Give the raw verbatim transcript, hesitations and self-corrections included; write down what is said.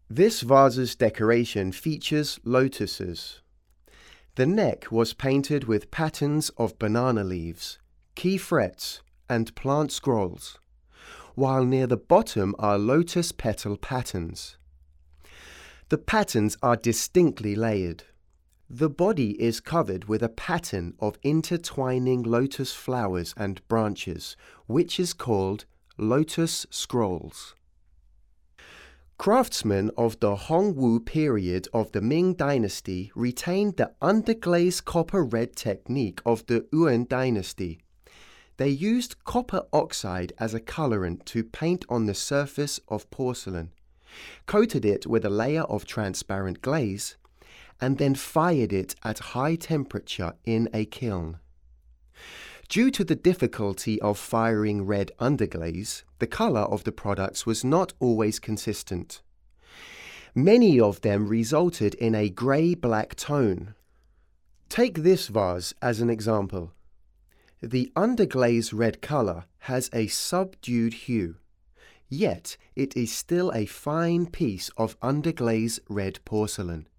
This vase's decoration features lotuses. The neck was painted with patterns of banana leaves, key frets, and plant scrolls, while near the bottom are lotus petal patterns. The patterns are distinctly layered. The body is covered with a pattern of intertwining lotus flowers and branches, which is called lotus scrolls. Craftsmen of the Hongwu period of the Ming Dynasty retained the underglaze copper red technique of the Yuan Dynasty. They used copper oxide as a colorant to paint on the surface of porcelain, coated it with a layer of transparent glaze, and then fired it at high temperature in a kiln. Due to the difficulty of firing red underglaze, the color of the products was not always consistent. Many of them resulted in a grey-black tone. Take this vase as an example. The underglaze red color has a subdued hue, yet it is still a fine piece of underglaze red porcelain.